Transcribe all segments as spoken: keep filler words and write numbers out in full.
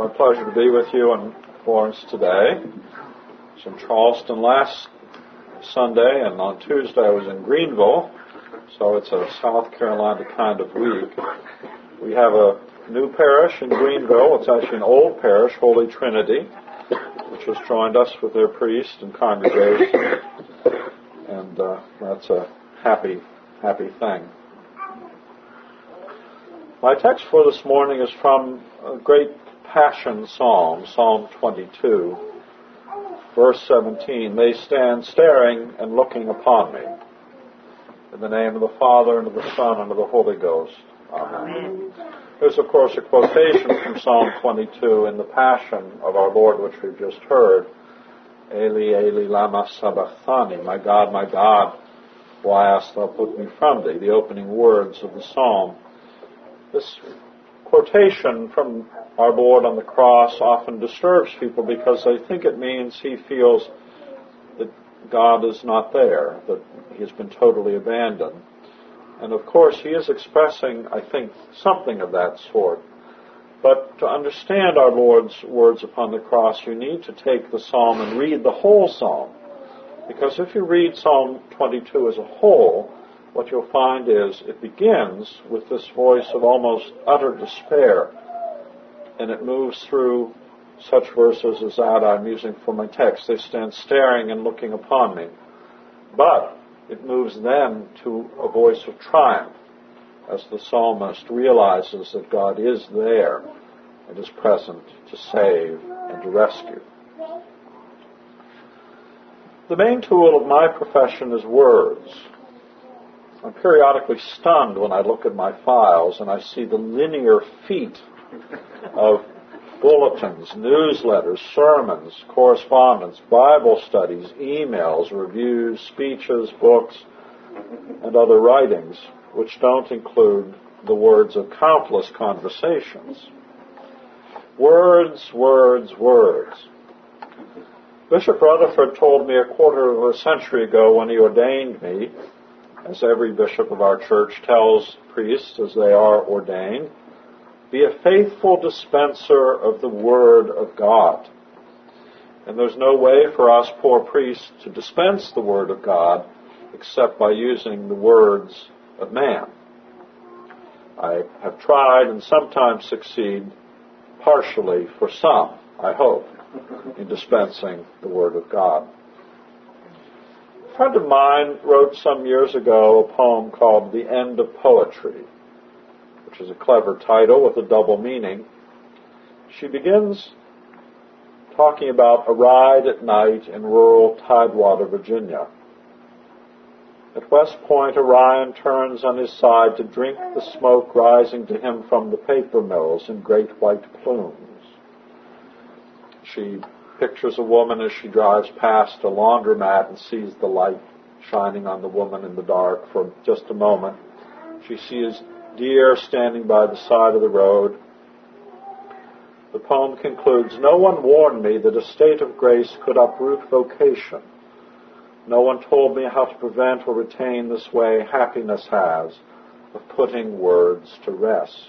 my pleasure to be with you in Florence today. I was in Charleston last Sunday, and on Tuesday I was in Greenville, so it's a South Carolina kind of week. We have a new parish in Greenville. It's actually an old parish, Holy Trinity, which has joined us with their priest and congregation, and uh, that's a happy, happy thing. My text for this morning is from a great Passion Psalm, Psalm twenty-two, verse seventeen. They stand staring and looking upon me. In the name of the Father, and of the Son, and of the Holy Ghost. Amen. There's, of course, a quotation from Psalm twenty-two in the Passion of our Lord, which we've just heard. Eli, Eli, lama sabachthani. My God, my God, why hast thou put me from thee? The opening words of the psalm. This quotation from our Lord on the cross often disturbs people because they think it means he feels that God is not there, that he has been totally abandoned. And of course, he is expressing, I think, something of that sort. But to understand our Lord's words upon the cross, you need to take the psalm and read the whole psalm. Because if you read Psalm twenty-two as a whole, what you'll find is it begins with this voice of almost utter despair, and it moves through such verses as that I'm using for my text. They stand staring and looking upon me. But it moves then to a voice of triumph, as the psalmist realizes that God is there and is present to save and to rescue. The main tool of my profession is words. I'm periodically stunned when I look at my files and I see the linear feet of bulletins, newsletters, sermons, correspondence, Bible studies, emails, reviews, speeches, books, and other writings, which don't include the words of countless conversations. Words, words, words. Bishop Rutherford told me a quarter of a century ago when he ordained me, as every bishop of our church tells priests as they are ordained, be a faithful dispenser of the Word of God. And there's no way for us poor priests to dispense the Word of God except by using the words of man. I have tried and sometimes succeed partially for some, I hope, in dispensing the Word of God. A friend of mine wrote some years ago a poem called The End of Poetry, which is a clever title with a double meaning. She begins talking about a ride at night in rural Tidewater, Virginia. At West Point, Orion turns on his side to drink the smoke rising to him from the paper mills in great white plumes. She pictures a woman as she drives past a laundromat and sees the light shining on the woman in the dark for just a moment. She sees deer standing by the side of the road. The poem concludes, no one warned me that a state of grace could uproot vocation. No one told me how to prevent or retain this way happiness has of putting words to rest.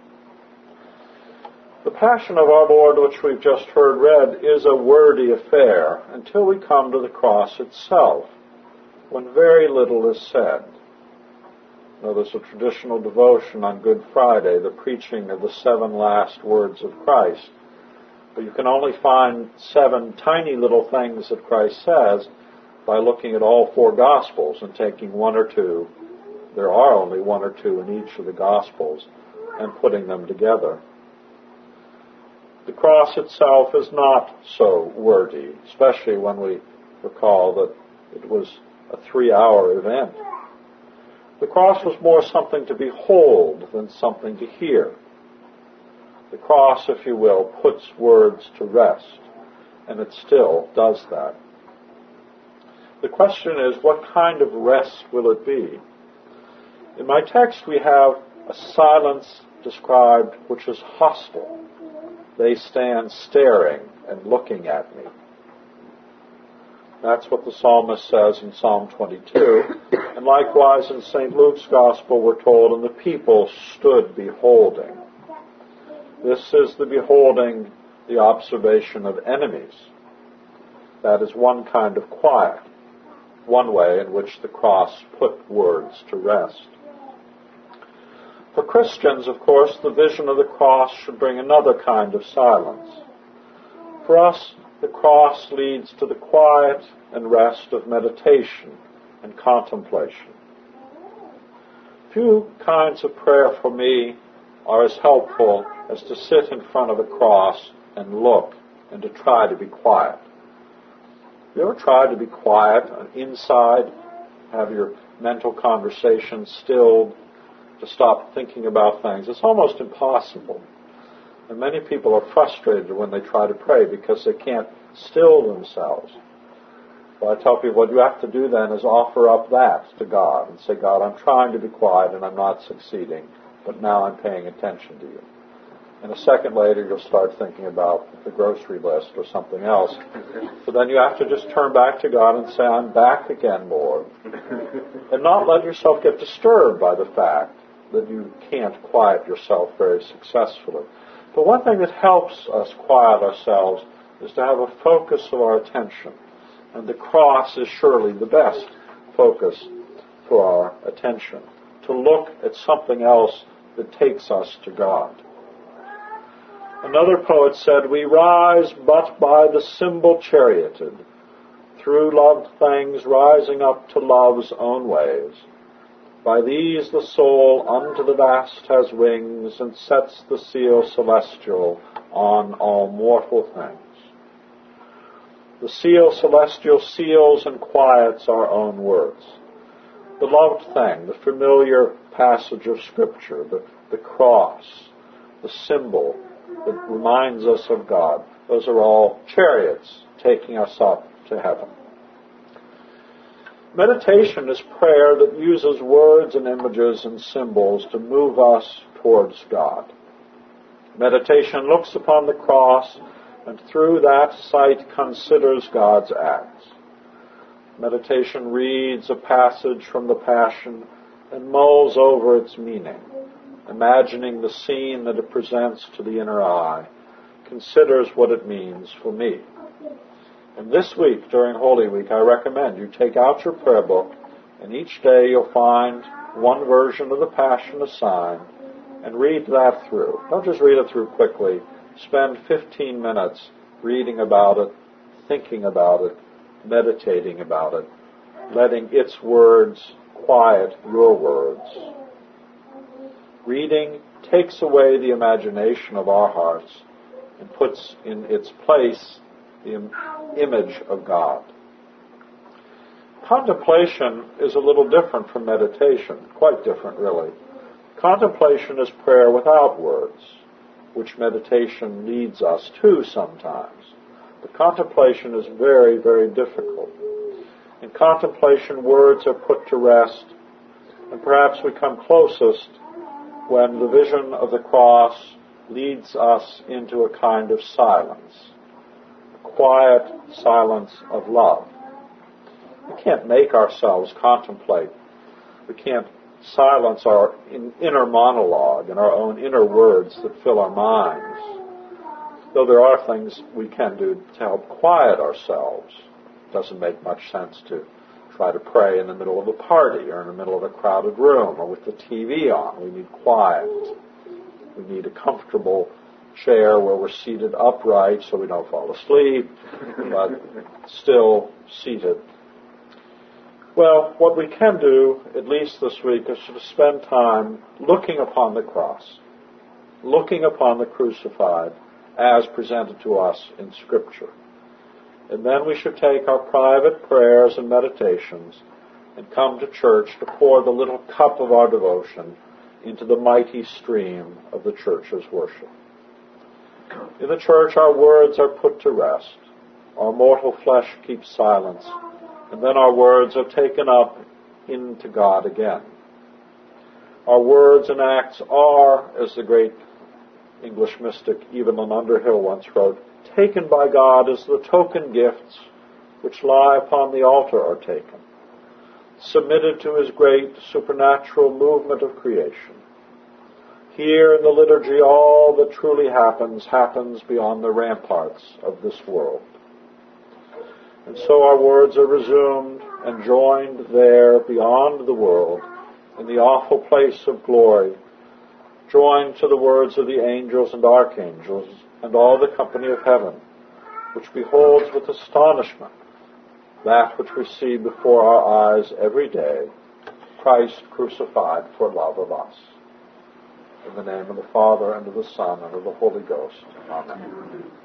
The Passion of our Lord, which we've just heard read, is a wordy affair until we come to the cross itself, when very little is said. Now, there's a traditional devotion on Good Friday, the preaching of the seven last words of Christ. But you can only find seven tiny little things that Christ says by looking at all four Gospels and taking one or two, there are only one or two in each of the Gospels, and putting them together. The cross itself is not so wordy, especially when we recall that it was a three-hour event. The cross was more something to behold than something to hear. The cross, if you will, puts words to rest, and it still does that. The question is, what kind of rest will it be? In my text, we have a silence described which is hostile. They stand staring and looking at me. That's what the psalmist says in Psalm twenty-two. And likewise in Saint Luke's Gospel we're told, and the people stood beholding. This is the beholding the observation of enemies. That is one kind of quiet, one way in which the cross put words to rest. For Christians, of course, the vision of the cross should bring another kind of silence. For us, the cross leads to the quiet and rest of meditation and contemplation. Few kinds of prayer for me are as helpful as to sit in front of a cross and look and to try to be quiet. You ever tried to be quiet inside, have your mental conversation stilled, to stop thinking about things? It's almost impossible. And many people are frustrated when they try to pray because they can't still themselves. So I tell people what you have to do then is offer up that to God and say, God, I'm trying to be quiet and I'm not succeeding, but now I'm paying attention to you. And a second later, you'll start thinking about the grocery list or something else. So then you have to just turn back to God and say, I'm back again, Lord. And not let yourself get disturbed by the fact that you can't quiet yourself very successfully. But one thing that helps us quiet ourselves is to have a focus of our attention. And the cross is surely the best focus for our attention. To look at something else that takes us to God. Another poet said, we rise but by the symbol charioted, through loved things rising up to love's own ways. By these the soul unto the vast has wings, and sets the seal celestial on all mortal things. The seal celestial seals and quiets our own words. The loved thing, the familiar passage of Scripture, the, the cross, the symbol that reminds us of God. Those are all chariots taking us up to heaven. Meditation is prayer that uses words and images and symbols to move us towards God. Meditation looks upon the cross and through that sight considers God's acts. Meditation reads a passage from the Passion and mulls over its meaning, imagining the scene that it presents to the inner eye, considers what it means for me. And this week, during Holy Week, I recommend you take out your prayer book, and each day you'll find one version of the Passion assigned, and read that through. Don't just read it through quickly. Spend fifteen minutes reading about it, thinking about it, meditating about it, letting its words quiet your words. Reading takes away the imagination of our hearts and puts in its place the im- image of God. Contemplation is a little different from meditation, quite different really. Contemplation is prayer without words, which meditation leads us to sometimes. But contemplation is very, very difficult. In contemplation, words are put to rest, and perhaps we come closest when the vision of the cross leads us into a kind of silence, a quiet silence of love. We can't make ourselves contemplate. We can't silence our inner monologue and our own inner words that fill our minds. Though there are things we can do to help quiet ourselves. It doesn't make much sense to try to pray in the middle of a party or in the middle of a crowded room or with the T V on. We need quiet. We need a comfortable chair where we're seated upright so we don't fall asleep, but still seated. Well, what we can do, at least this week, is to spend time looking upon the cross, looking upon the crucified as presented to us in Scripture. And then we should take our private prayers and meditations and come to church to pour the little cup of our devotion into the mighty stream of the church's worship. In the church, our words are put to rest. Our mortal flesh keeps silence. And then our words are taken up into God again. Our words and acts are, as the great English mystic Evelyn Underhill once wrote, taken by God as the token gifts which lie upon the altar are taken, submitted to His great supernatural movement of creation. Here in the liturgy, all that truly happens, happens beyond the ramparts of this world. And so our words are resumed and joined there beyond the world, in the awful place of glory, joined to the words of the angels and archangels and all the company of heaven, which beholds with astonishment that which we see before our eyes every day, Christ crucified for love of us. In the name of the Father, and of the Son, and of the Holy Ghost. Amen.